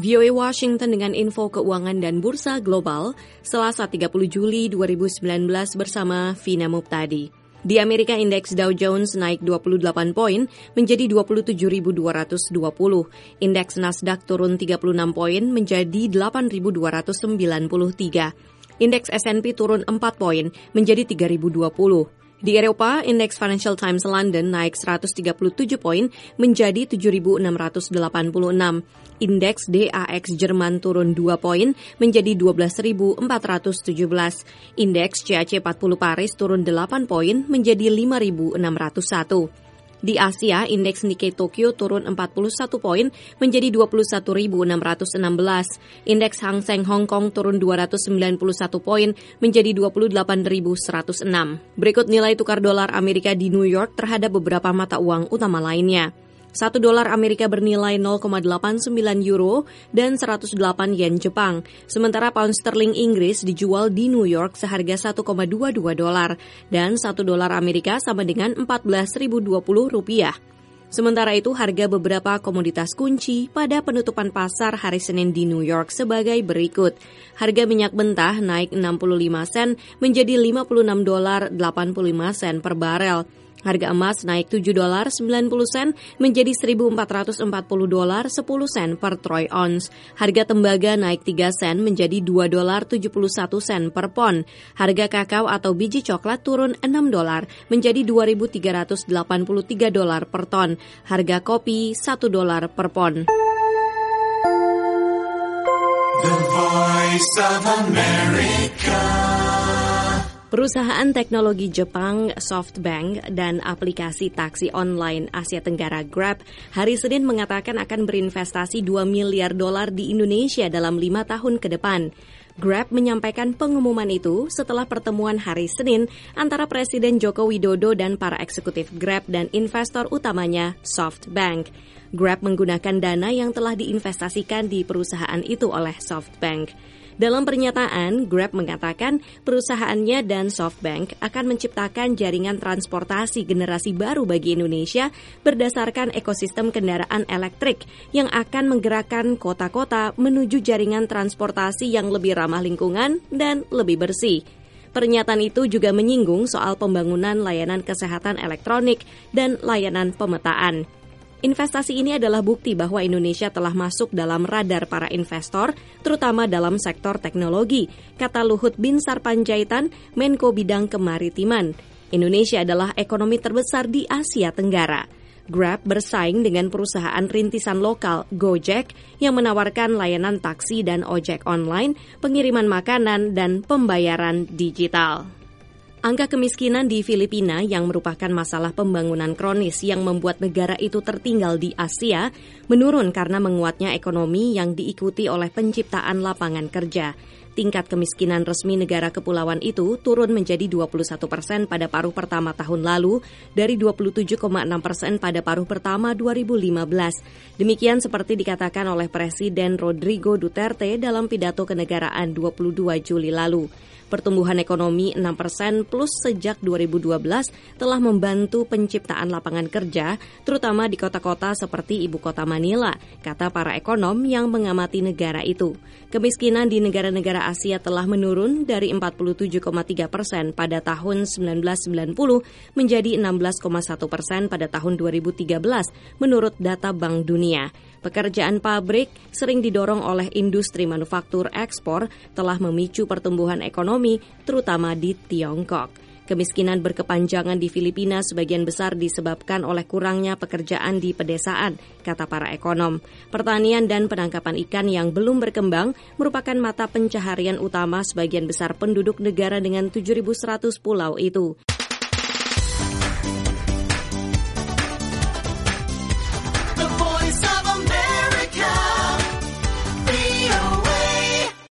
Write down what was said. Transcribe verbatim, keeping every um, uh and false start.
V O A Washington dengan info keuangan dan bursa global Selasa tiga puluh Juli dua ribu sembilan belas bersama Vina Muptadi. Di Amerika, indeks Dow Jones naik dua puluh delapan poin menjadi dua puluh tujuh ribu dua ratus dua puluh. Indeks Nasdaq turun tiga puluh enam poin menjadi delapan ribu dua ratus sembilan puluh tiga. Indeks S and P turun empat poin menjadi tiga ribu dua puluh. Di Eropa, indeks Financial Times London naik seratus tiga puluh tujuh poin menjadi tujuh ribu enam ratus delapan puluh enam. Indeks D A X Jerman turun dua poin menjadi dua belas ribu empat ratus tujuh belas. Indeks C A C empat puluh Paris turun delapan poin menjadi lima ribu enam ratus satu. Di Asia, indeks Nikkei Tokyo turun empat puluh satu poin menjadi dua puluh satu ribu enam ratus enam belas. Indeks Hang Seng Hong Kong turun dua ratus sembilan puluh satu poin menjadi dua puluh delapan ribu seratus enam. Berikut nilai tukar dolar Amerika di New York terhadap beberapa mata uang utama lainnya. Satu dolar Amerika bernilai nol koma delapan sembilan euro dan seratus delapan yen Jepang. Sementara pound sterling Inggris dijual di New York seharga satu koma dua dua dolar dan satu dolar Amerika sama dengan empat belas ribu dua puluh rupiah. Sementara itu, harga beberapa komoditas kunci pada penutupan pasar hari Senin di New York sebagai berikut. Harga minyak mentah naik enam puluh lima sen menjadi lima puluh enam dolar delapan puluh lima sen per barel. Harga emas naik tujuh dolar sembilan puluh sen menjadi seribu empat ratus empat puluh dolar sepuluh sen per troy ounce. Harga tembaga naik tiga sen menjadi dua dolar tujuh puluh satu sen per pon. Harga kakao atau biji coklat turun enam dolar menjadi dua ribu tiga ratus delapan puluh tiga dolar per ton. Harga kopi satu dolar per pon. The Voice of America. Perusahaan teknologi Jepang SoftBank dan aplikasi taksi online Asia Tenggara Grab hari Senin mengatakan akan berinvestasi dua miliar dolar di Indonesia dalam lima tahun ke depan. Grab menyampaikan pengumuman itu setelah pertemuan hari Senin antara Presiden Joko Widodo dan para eksekutif Grab dan investor utamanya SoftBank. Grab menggunakan dana yang telah diinvestasikan di perusahaan itu oleh SoftBank. Dalam pernyataan, Grab mengatakan perusahaannya dan SoftBank akan menciptakan jaringan transportasi generasi baru bagi Indonesia berdasarkan ekosistem kendaraan elektrik yang akan menggerakkan kota-kota menuju jaringan transportasi yang lebih ramah lingkungan dan lebih bersih. Pernyataan itu juga menyinggung soal pembangunan layanan kesehatan elektronik dan layanan pemetaan. Investasi ini adalah bukti bahwa Indonesia telah masuk dalam radar para investor, terutama dalam sektor teknologi, kata Luhut Binsar Panjaitan, Menko Bidang Kemaritiman. Indonesia adalah ekonomi terbesar di Asia Tenggara. Grab bersaing dengan perusahaan rintisan lokal Gojek yang menawarkan layanan taksi dan ojek online, pengiriman makanan, dan pembayaran digital. Angka kemiskinan di Filipina yang merupakan masalah pembangunan kronis yang membuat negara itu tertinggal di Asia menurun karena menguatnya ekonomi yang diikuti oleh penciptaan lapangan kerja. Tingkat kemiskinan resmi negara kepulauan itu turun menjadi dua puluh satu persen pada paruh pertama tahun lalu dari dua puluh tujuh koma enam persen pada paruh pertama dua ribu lima belas. Demikian seperti dikatakan oleh Presiden Rodrigo Duterte dalam pidato kenegaraan dua puluh dua Juli lalu. Pertumbuhan ekonomi enam persen plus sejak dua ribu dua belas telah membantu penciptaan lapangan kerja, terutama di kota-kota seperti ibu kota Manila, kata para ekonom yang mengamati negara itu. Kemiskinan di negara-negara Asia telah menurun dari empat puluh tujuh koma tiga persen pada tahun seribu sembilan ratus sembilan puluh menjadi enam belas koma satu persen pada tahun dua ribu tiga belas menurut data Bank Dunia. Pekerjaan pabrik sering didorong oleh industri manufaktur ekspor telah memicu pertumbuhan ekonomi, terutama di Tiongkok. Kemiskinan berkepanjangan di Filipina sebagian besar disebabkan oleh kurangnya pekerjaan di pedesaan, kata para ekonom. Pertanian dan penangkapan ikan yang belum berkembang merupakan mata pencaharian utama sebagian besar penduduk negara dengan tujuh ribu seratus pulau itu.